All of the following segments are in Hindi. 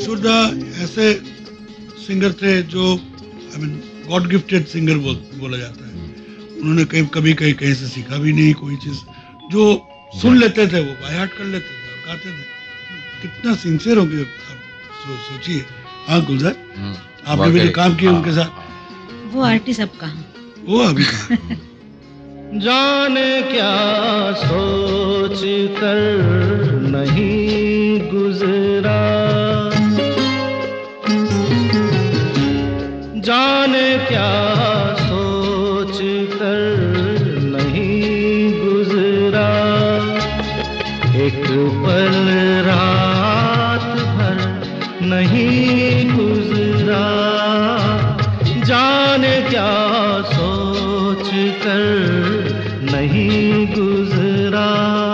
किशोरदा ऐसे सिंगर थे जो गॉड गिफ्टेड सिंगर बोला जाता है। उन्होंने कभी कहीं से सीखा भी नहीं कोई चीज, जो सुन लेते थे वो बाय हार्ट कर लेते थे और गाते थे। कितना सिंसियर हो गया आप सोचिए। हाँ गुलजार, आपने भी तो काम किया उनके साथ। वो आर्टिस्ट अब कहाँ, वो अभी कहाँ। जाने क्या सोच कर नहीं गुजरा, जाने क्या सोच कर नहीं गुजरा, एक पल रात भर नहीं गुजरा, जाने क्या सोच कर नहीं गुजरा।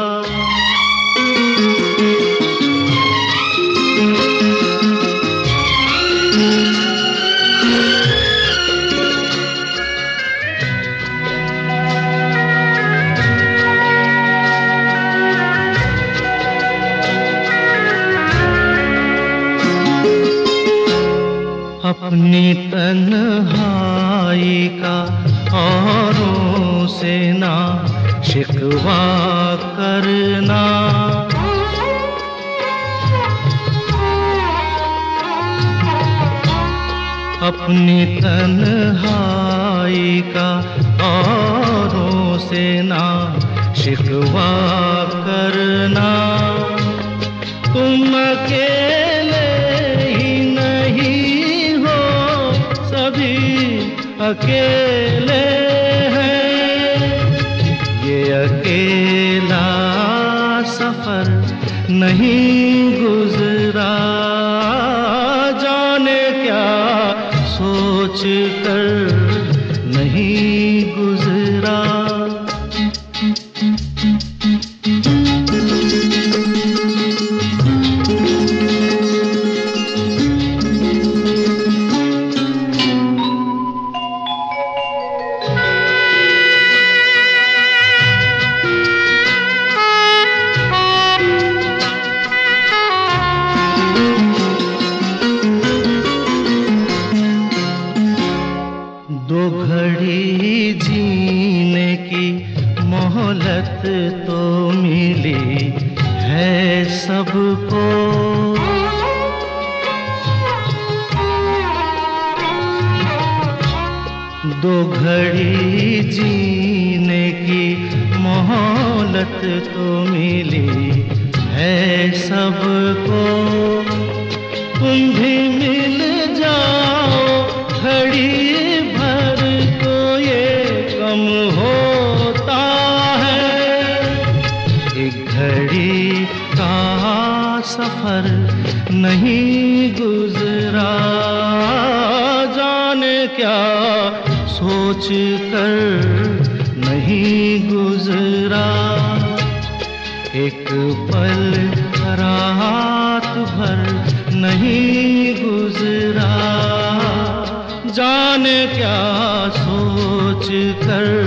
अपनी तन्हाई का औरों से ना शिकवा करना, अपनी तन्हाई का औरों से ना शिकवा करना, तुम अकेले ही नहीं हो, सभी अकेले हैं, ये अकेला सफर नहीं गुजरा, जाने क्या सोच कर नहीं गुजरा। दो घड़ी जीने की मोहलत तो मिली है सबको, दो घड़ी जीने की मोहलत तो मिली है सबको, तुम भी मिल जाओ घड़ी भर तो ये कम होता है, एक घड़ी का सफर नहीं गुजरा, जाने क्या सोच कर नहीं गुजरा, एक पल रात भर नहीं गुजरा, जाने क्या सोच कर